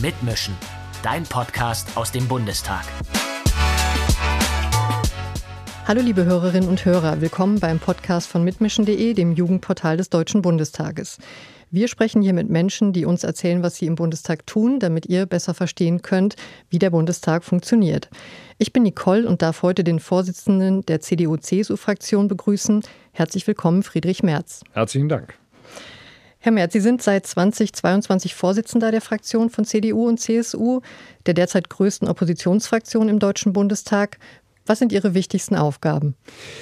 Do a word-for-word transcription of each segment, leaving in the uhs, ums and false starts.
Mitmischen, dein Podcast aus dem Bundestag. Hallo liebe Hörerinnen und Hörer, willkommen beim Podcast von mitmischen punkt de, dem Jugendportal des Deutschen Bundestages. Wir sprechen hier mit Menschen, die uns erzählen, was sie im Bundestag tun, damit ihr besser verstehen könnt, wie der Bundestag funktioniert. Ich bin Nicole und darf heute den Vorsitzenden der C D U-C S U-Fraktion begrüßen. Herzlich willkommen, Friedrich Merz. Herzlichen Dank. Herr Merz, Sie sind seit zweitausendzweiundzwanzig Vorsitzender der Fraktion von C D U und C S U, der derzeit größten Oppositionsfraktion im Deutschen Bundestag. Was sind Ihre wichtigsten Aufgaben?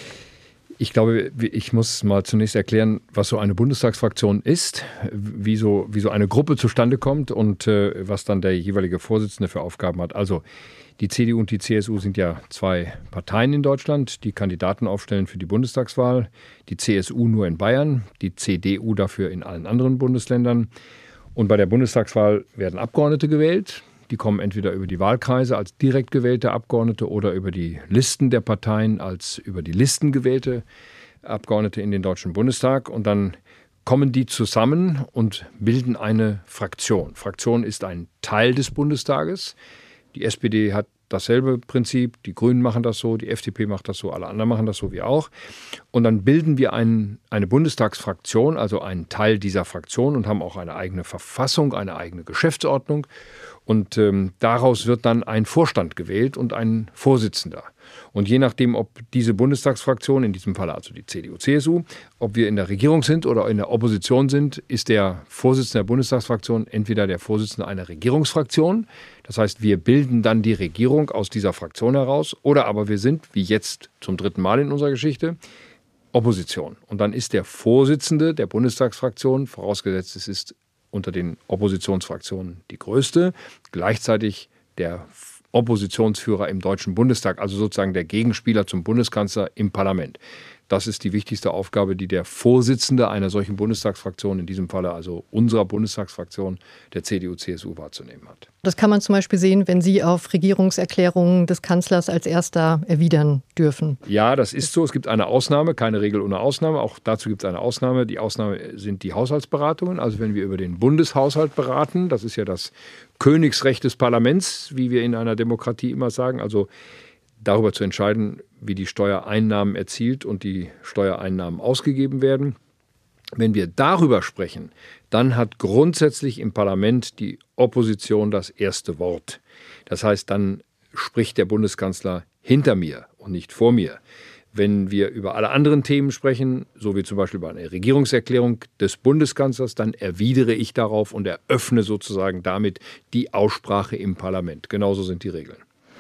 Ich glaube, ich muss mal zunächst erklären, was so eine Bundestagsfraktion ist, wie so, wie so eine Gruppe zustande kommt und äh, was dann der jeweilige Vorsitzende für Aufgaben hat. Also die C D U und die C S U sind ja zwei Parteien in Deutschland, die Kandidaten aufstellen für die Bundestagswahl. Die C S U nur in Bayern, die C D U dafür in allen anderen Bundesländern. Und bei der Bundestagswahl werden Abgeordnete gewählt. Die kommen entweder über die Wahlkreise als direkt gewählte Abgeordnete oder über die Listen der Parteien als über die Listen gewählte Abgeordnete in den Deutschen Bundestag. Und dann kommen die zusammen und bilden eine Fraktion. Fraktion ist ein Teil des Bundestages. Die S P D hat dasselbe Prinzip, die Grünen machen das so, die F D P macht das so, alle anderen machen das so wie auch. Und dann bilden wir ein, eine Bundestagsfraktion, also einen Teil dieser Fraktion und haben auch eine eigene Verfassung, eine eigene Geschäftsordnung. Und ähm, daraus wird dann ein Vorstand gewählt und ein Vorsitzender. Und je nachdem, ob diese Bundestagsfraktion, in diesem Fall also die C D U-C S U, ob wir in der Regierung sind oder in der Opposition sind, ist der Vorsitzende der Bundestagsfraktion entweder der Vorsitzende einer Regierungsfraktion. Das heißt, wir bilden dann die Regierung aus dieser Fraktion heraus. Oder aber wir sind, wie jetzt zum dritten Mal in unserer Geschichte, Opposition. Und dann ist der Vorsitzende der Bundestagsfraktion, vorausgesetzt es ist unter den Oppositionsfraktionen die größte, gleichzeitig der Oppositionsführer im Deutschen Bundestag, also sozusagen der Gegenspieler zum Bundeskanzler im Parlament. Das ist die wichtigste Aufgabe, die der Vorsitzende einer solchen Bundestagsfraktion, in diesem Falle also unserer Bundestagsfraktion, der C D U-C S U, wahrzunehmen hat. Das kann man zum Beispiel sehen, wenn Sie auf Regierungserklärungen des Kanzlers als Erster erwidern dürfen. Ja, das ist so. Es gibt eine Ausnahme, keine Regel ohne Ausnahme. Auch dazu gibt es eine Ausnahme. Die Ausnahme sind die Haushaltsberatungen. Also wenn wir über den Bundeshaushalt beraten, das ist ja das Königsrecht des Parlaments, wie wir in einer Demokratie immer sagen, also darüber zu entscheiden, wie die Steuereinnahmen erzielt und die Steuereinnahmen ausgegeben werden. Wenn wir darüber sprechen, dann hat grundsätzlich im Parlament die Opposition das erste Wort. Das heißt, dann spricht der Bundeskanzler hinter mir und nicht vor mir. Wenn wir über alle anderen Themen sprechen, so wie zum Beispiel über eine Regierungserklärung des Bundeskanzlers, dann erwidere ich darauf und eröffne sozusagen damit die Aussprache im Parlament. Genauso sind die Regeln.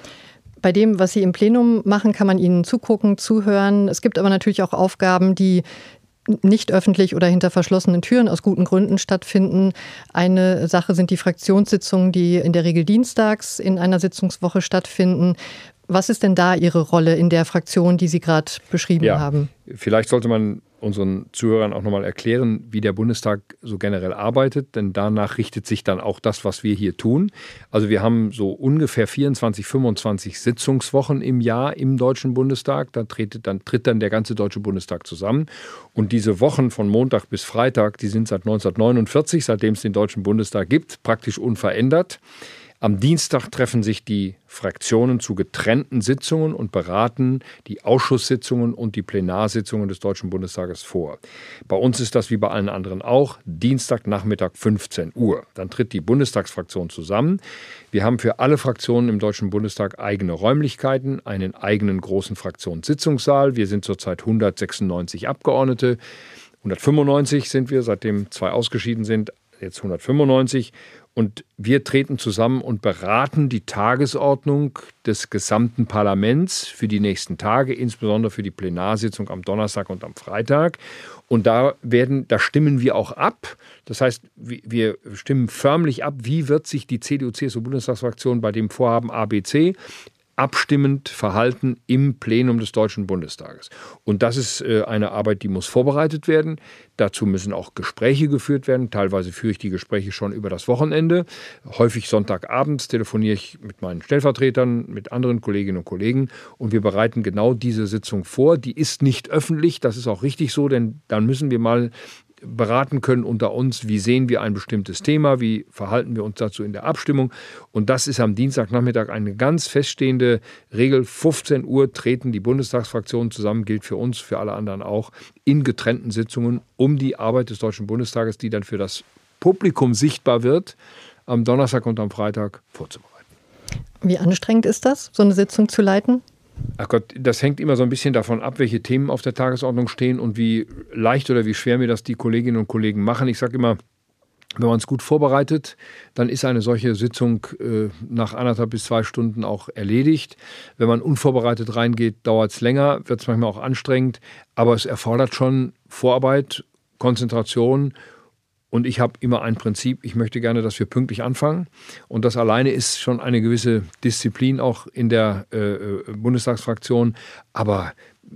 Bei dem, was Sie im Plenum machen, kann man Ihnen zugucken, zuhören. Es gibt aber natürlich auch Aufgaben, die nicht öffentlich oder hinter verschlossenen Türen aus guten Gründen stattfinden. Eine Sache sind die Fraktionssitzungen, die in der Regel dienstags in einer Sitzungswoche stattfinden. Was ist denn da Ihre Rolle in der Fraktion, die Sie gerade beschrieben ja, haben? Vielleicht sollte man unseren Zuhörern auch nochmal erklären, wie der Bundestag so generell arbeitet, denn danach richtet sich dann auch das, was wir hier tun. Also wir haben so ungefähr vierundzwanzig, fünfundzwanzig Sitzungswochen im Jahr im Deutschen Bundestag. Da tritt dann, tritt dann der ganze Deutsche Bundestag zusammen. Und diese Wochen von Montag bis Freitag, die sind seit neunzehnhundertneunundvierzig, seitdem es den Deutschen Bundestag gibt, praktisch unverändert. Am Dienstag treffen sich die Fraktionen zu getrennten Sitzungen und beraten die Ausschusssitzungen und die Plenarsitzungen des Deutschen Bundestages vor. Bei uns ist das wie bei allen anderen auch Dienstagnachmittag fünfzehn Uhr. Dann tritt die Bundestagsfraktion zusammen. Wir haben für alle Fraktionen im Deutschen Bundestag eigene Räumlichkeiten, einen eigenen großen Fraktionssitzungssaal. Wir sind zurzeit hundertsechsundneunzig Abgeordnete. hundertfünfundneunzig sind wir, seitdem zwei ausgeschieden sind, jetzt hundertfünfundneunzig. Und wir treten zusammen und beraten die Tagesordnung des gesamten Parlaments für die nächsten Tage, insbesondere für die Plenarsitzung am Donnerstag und am Freitag. Und da werden, da stimmen wir auch ab. Das heißt, wir stimmen förmlich ab, wie wird sich die C D U-C S U-Bundestagsfraktion bei dem Vorhaben A B C abstimmend verhalten im Plenum des Deutschen Bundestages. Und das ist äh, eine Arbeit, die muss vorbereitet werden. Dazu müssen auch Gespräche geführt werden. Teilweise führe ich die Gespräche schon über das Wochenende. Häufig Sonntagabends telefoniere ich mit meinen Stellvertretern, mit anderen Kolleginnen und Kollegen. Und wir bereiten genau diese Sitzung vor. Die ist nicht öffentlich. Das ist auch richtig so, denn dann müssen wir mal beraten können unter uns, wie sehen wir ein bestimmtes Thema, wie verhalten wir uns dazu in der Abstimmung. Und das ist am Dienstagnachmittag eine ganz feststehende Regel. fünfzehn Uhr treten die Bundestagsfraktionen zusammen, gilt für uns, für alle anderen auch, in getrennten Sitzungen, um die Arbeit des Deutschen Bundestages, die dann für das Publikum sichtbar wird, am Donnerstag und am Freitag vorzubereiten. Wie anstrengend ist das, so eine Sitzung zu leiten? Ach Gott, das hängt immer so ein bisschen davon ab, welche Themen auf der Tagesordnung stehen und wie leicht oder wie schwer mir das die Kolleginnen und Kollegen machen. Ich sage immer, wenn man es gut vorbereitet, dann ist eine solche Sitzung äh, nach anderthalb bis zwei Stunden auch erledigt. Wenn man unvorbereitet reingeht, dauert es länger, wird es manchmal auch anstrengend, aber es erfordert schon Vorarbeit, Konzentration. Und ich habe immer ein Prinzip, ich möchte gerne, dass wir pünktlich anfangen. Und das alleine ist schon eine gewisse Disziplin auch in der äh, Bundestagsfraktion. Aber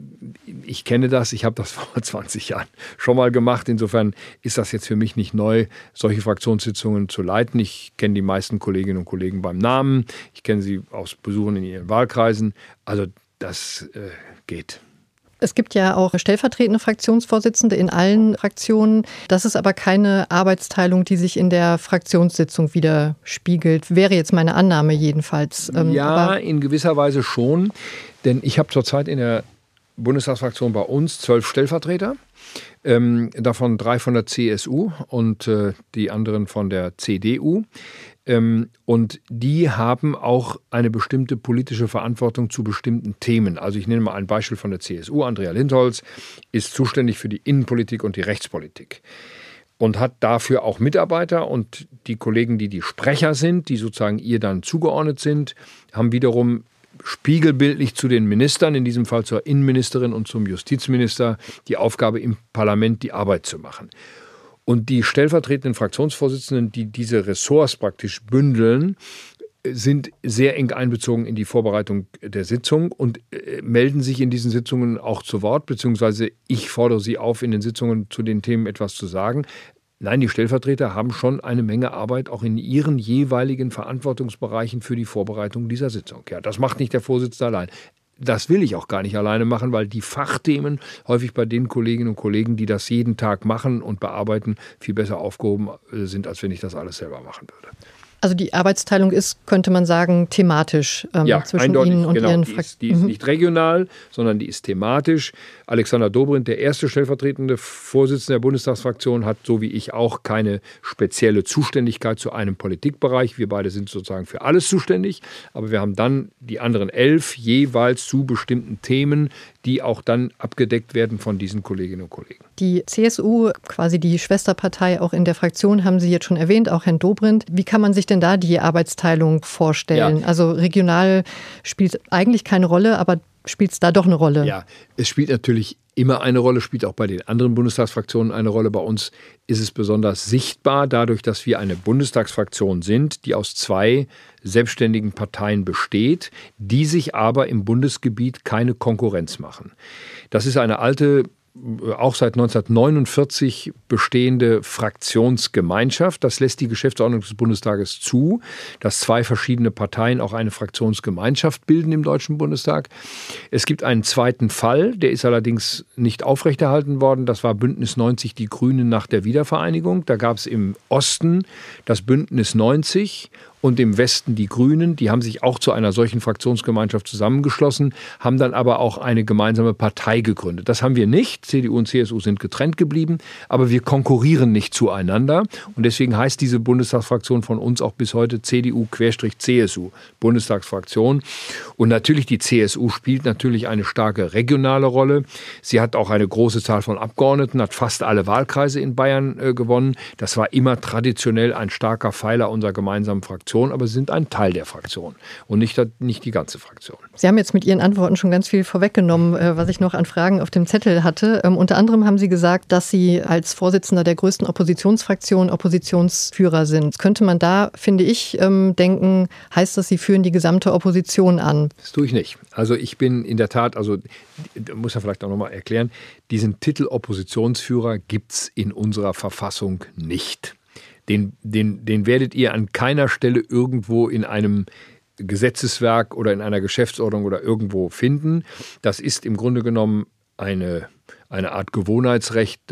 ich kenne das, ich habe das vor zwanzig Jahren schon mal gemacht. Insofern ist das jetzt für mich nicht neu, solche Fraktionssitzungen zu leiten. Ich kenne die meisten Kolleginnen und Kollegen beim Namen. Ich kenne sie aus Besuchen in ihren Wahlkreisen. Also das äh, geht. Es gibt ja auch stellvertretende Fraktionsvorsitzende in allen Fraktionen. Das ist aber keine Arbeitsteilung, die sich in der Fraktionssitzung widerspiegelt. Wäre jetzt meine Annahme jedenfalls. Ja, aber in gewisser Weise schon. Denn ich habe zurzeit in der Bundestagsfraktion bei uns zwölf Stellvertreter. Ähm, davon drei von der C S U und äh, die anderen von der C D U. Ähm, und die haben auch eine bestimmte politische Verantwortung zu bestimmten Themen. Also ich nenne mal ein Beispiel von der C S U. Andrea Lindholz ist zuständig für die Innenpolitik und die Rechtspolitik und hat dafür auch Mitarbeiter. Und die Kollegen, die die Sprecher sind, die sozusagen ihr dann zugeordnet sind, haben wiederum spiegelbildlich zu den Ministern, in diesem Fall zur Innenministerin und zum Justizminister, die Aufgabe im Parlament die Arbeit zu machen. Und die stellvertretenden Fraktionsvorsitzenden, die diese Ressorts praktisch bündeln, sind sehr eng einbezogen in die Vorbereitung der Sitzung und melden sich in diesen Sitzungen auch zu Wort, beziehungsweise ich fordere sie auf, in den Sitzungen zu den Themen etwas zu sagen. Nein, die Stellvertreter haben schon eine Menge Arbeit auch in ihren jeweiligen Verantwortungsbereichen für die Vorbereitung dieser Sitzung. Ja, das macht nicht der Vorsitzende allein. Das will ich auch gar nicht alleine machen, weil die Fachthemen häufig bei den Kolleginnen und Kollegen, die das jeden Tag machen und bearbeiten, viel besser aufgehoben sind, als wenn ich das alles selber machen würde. Also die Arbeitsteilung ist, könnte man sagen, thematisch ähm, ja, zwischen eindeutig, Ihnen und genau. Ihren Die Fraktionen. ist, die ist nicht regional, sondern die ist thematisch. Alexander Dobrindt, der erste stellvertretende Vorsitzende der Bundestagsfraktion, hat so wie ich auch keine spezielle Zuständigkeit zu einem Politikbereich. Wir beide sind sozusagen für alles zuständig, aber wir haben dann die anderen elf jeweils zu bestimmten Themen, die auch dann abgedeckt werden von diesen Kolleginnen und Kollegen. Die C S U, quasi die Schwesterpartei auch in der Fraktion, haben Sie jetzt schon erwähnt, auch Herrn Dobrindt. Wie kann man sich denn da die Arbeitsteilung vorstellen? Ja. Also regional spielt eigentlich keine Rolle, aber spielt es da doch eine Rolle? Ja, es spielt natürlich immer eine Rolle, spielt auch bei den anderen Bundestagsfraktionen eine Rolle. Bei uns ist es besonders sichtbar, dadurch, dass wir eine Bundestagsfraktion sind, die aus zwei selbstständigen Parteien besteht, die sich aber im Bundesgebiet keine Konkurrenz machen. Das ist eine alte, auch seit neunzehnhundertneunundvierzig bestehende Fraktionsgemeinschaft. Das lässt die Geschäftsordnung des Bundestages zu, dass zwei verschiedene Parteien auch eine Fraktionsgemeinschaft bilden im Deutschen Bundestag. Es gibt einen zweiten Fall, der ist allerdings nicht aufrechterhalten worden. Das war Bündnis neunzig, die Grünen nach der Wiedervereinigung. Da gab es im Osten das Bündnis neunzig und im Westen die Grünen. Die haben sich auch zu einer solchen Fraktionsgemeinschaft zusammengeschlossen, haben dann aber auch eine gemeinsame Partei gegründet. Das haben wir nicht. C D U und C S U sind getrennt geblieben, aber wir konkurrieren nicht zueinander. Und deswegen heißt diese Bundestagsfraktion von uns auch bis heute C D U-C S U, Bundestagsfraktion. Und natürlich die C S U spielt natürlich eine starke regionale Rolle. Sie hat auch eine große Zahl von Abgeordneten, hat fast alle Wahlkreise in Bayern äh, gewonnen. Das war immer traditionell ein starker Pfeiler unserer gemeinsamen Fraktion. Aber sie sind ein Teil der Fraktion und nicht, nicht die ganze Fraktion. Sie haben jetzt mit Ihren Antworten schon ganz viel vorweggenommen, was ich noch an Fragen auf dem Zettel hatte. Ähm, unter anderem haben Sie gesagt, dass Sie als Vorsitzender der größten Oppositionsfraktion Oppositionsführer sind. Könnte man da, finde ich, ähm, denken, heißt das, Sie führen die gesamte Opposition an? Das tue ich nicht. Also ich bin in der Tat, also muss ja vielleicht auch nochmal erklären, diesen Titel Oppositionsführer gibt es in unserer Verfassung nicht. Den, den, den werdet ihr an keiner Stelle irgendwo in einem Gesetzeswerk oder in einer Geschäftsordnung oder irgendwo finden. Das ist im Grunde genommen eine, eine Art Gewohnheitsrecht des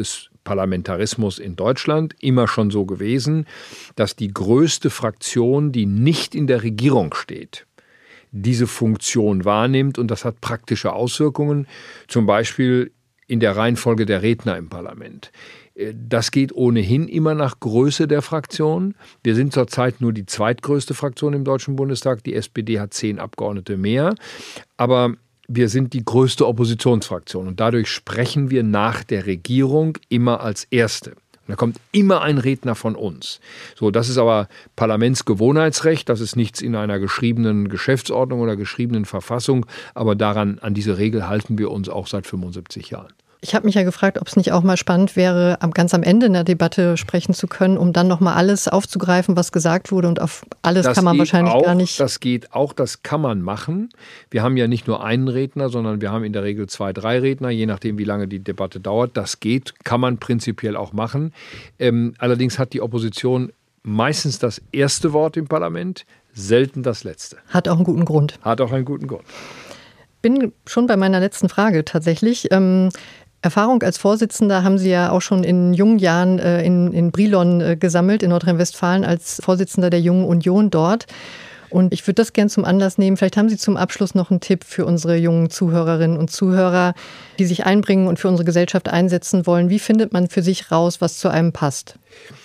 Parlamentarismus in Deutschland immer schon so gewesen, dass die größte Fraktion, die nicht in der Regierung steht, diese Funktion wahrnimmt, und das hat praktische Auswirkungen, zum Beispiel in der Reihenfolge der Redner im Parlament. Das geht ohnehin immer nach Größe der Fraktion. Wir sind zurzeit nur die zweitgrößte Fraktion im Deutschen Bundestag. Die S P D hat zehn Abgeordnete mehr. Aber wir sind die größte Oppositionsfraktion. Und dadurch sprechen wir nach der Regierung immer als Erste. Und da kommt immer ein Redner von uns. So, das ist aber Parlamentsgewohnheitsrecht. Das ist nichts in einer geschriebenen Geschäftsordnung oder geschriebenen Verfassung. Aber daran, an diese Regel halten wir uns auch seit fünfundsiebzig Jahren. Ich habe mich ja gefragt, ob es nicht auch mal spannend wäre, ganz am Ende in der Debatte sprechen zu können, um dann nochmal alles aufzugreifen, was gesagt wurde. Und auf alles das kann man wahrscheinlich auch, gar nicht. Das geht auch, das kann man machen. Wir haben ja nicht nur einen Redner, sondern wir haben in der Regel zwei, drei Redner, je nachdem, wie lange die Debatte dauert. Das geht, kann man prinzipiell auch machen. Ähm, allerdings hat die Opposition meistens das erste Wort im Parlament, selten das letzte. Hat auch einen guten Grund. Hat auch einen guten Grund. Bin schon bei meiner letzten Frage tatsächlich. Ähm, Erfahrung als Vorsitzender haben Sie ja auch schon in jungen Jahren äh, in, in Brilon äh, gesammelt, in Nordrhein-Westfalen, als Vorsitzender der Jungen Union dort. Und ich würde das gerne zum Anlass nehmen. Vielleicht haben Sie zum Abschluss noch einen Tipp für unsere jungen Zuhörerinnen und Zuhörer, die sich einbringen und für unsere Gesellschaft einsetzen wollen. Wie findet man für sich raus, was zu einem passt?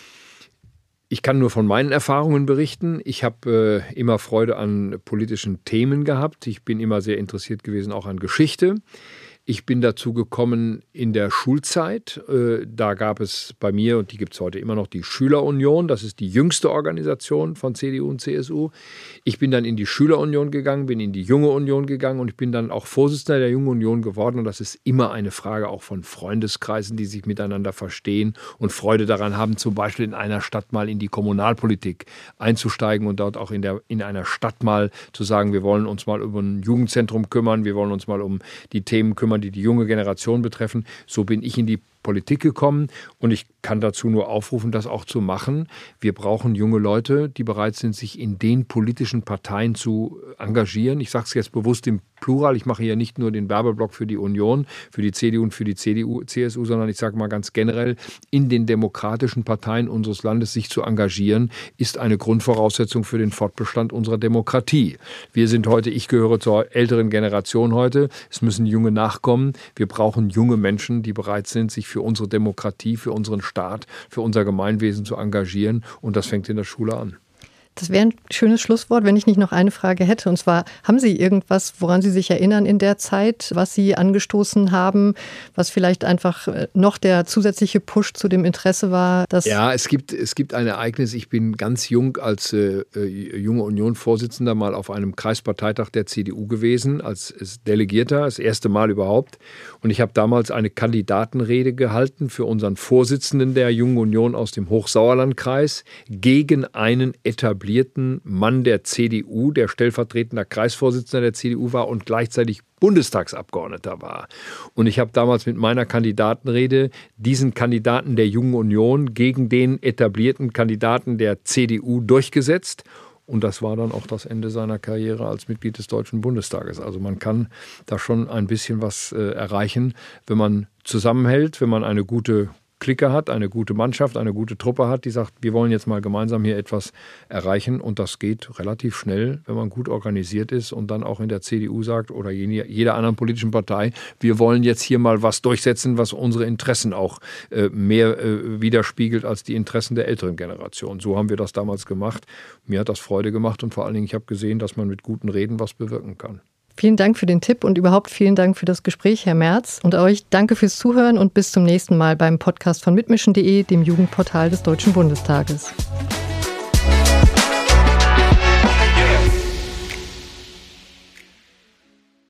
Ich kann nur von meinen Erfahrungen berichten. Ich habe äh, immer Freude an politischen Themen gehabt. Ich bin immer sehr interessiert gewesen, auch an Geschichte. Ich bin dazu gekommen in der Schulzeit. Da gab es bei mir, und die gibt es heute immer noch, die Schülerunion. Das ist die jüngste Organisation von C D U und C S U. Ich bin dann in die Schülerunion gegangen, bin in die Junge Union gegangen und ich bin dann auch Vorsitzender der Jungen Union geworden. Und das ist immer eine Frage auch von Freundeskreisen, die sich miteinander verstehen und Freude daran haben, zum Beispiel in einer Stadt mal in die Kommunalpolitik einzusteigen und dort auch in, der, in einer Stadt mal zu sagen, wir wollen uns mal um ein Jugendzentrum kümmern, wir wollen uns mal um die Themen kümmern, die die junge Generation betreffen. So bin ich in die Politik gekommen und ich kann dazu nur aufrufen, das auch zu machen. Wir brauchen junge Leute, die bereit sind, sich in den politischen Parteien zu engagieren. Ich sage es jetzt bewusst im Plural. Ich mache hier nicht nur den Werbeblock für die Union, für die C D U und für die C D U, C S U, sondern ich sage mal ganz generell, in den demokratischen Parteien unseres Landes sich zu engagieren, ist eine Grundvoraussetzung für den Fortbestand unserer Demokratie. Wir sind heute, ich gehöre zur älteren Generation heute, es müssen Junge nachkommen. Wir brauchen junge Menschen, die bereit sind, sich für unsere Demokratie, für unseren Staat, für unser Gemeinwesen zu engagieren, und das fängt in der Schule an. Das wäre ein schönes Schlusswort, wenn ich nicht noch eine Frage hätte. Und zwar, haben Sie irgendwas, woran Sie sich erinnern in der Zeit, was Sie angestoßen haben, was vielleicht einfach noch der zusätzliche Push zu dem Interesse war? Dass ja, es gibt, es gibt ein Ereignis. Ich bin ganz jung als äh, Junge Union-Vorsitzender mal auf einem Kreisparteitag der C D U gewesen, als Delegierter, das erste Mal überhaupt. Und ich habe damals eine Kandidatenrede gehalten für unseren Vorsitzenden der Jungen Union aus dem Hochsauerlandkreis gegen einen etablierten Mann der C D U, der stellvertretender Kreisvorsitzender der C D U war und gleichzeitig Bundestagsabgeordneter war. Und ich habe damals mit meiner Kandidatenrede diesen Kandidaten der Jungen Union gegen den etablierten Kandidaten der C D U durchgesetzt. Und das war dann auch das Ende seiner Karriere als Mitglied des Deutschen Bundestages. Also man kann da schon ein bisschen was äh, erreichen, wenn man zusammenhält, wenn man eine gute Clique hat, eine gute Mannschaft, eine gute Truppe hat, die sagt, wir wollen jetzt mal gemeinsam hier etwas erreichen. Und das geht relativ schnell, wenn man gut organisiert ist und dann auch in der C D U sagt oder jeder anderen politischen Partei, wir wollen jetzt hier mal was durchsetzen, was unsere Interessen auch äh, mehr äh, widerspiegelt als die Interessen der älteren Generation. So haben wir das damals gemacht. Mir hat das Freude gemacht und vor allen Dingen, ich habe gesehen, dass man mit guten Reden was bewirken kann. Vielen Dank für den Tipp und überhaupt vielen Dank für das Gespräch, Herr Merz. Und euch danke fürs Zuhören und bis zum nächsten Mal beim Podcast von mitmischen punkt de, dem Jugendportal des Deutschen Bundestages.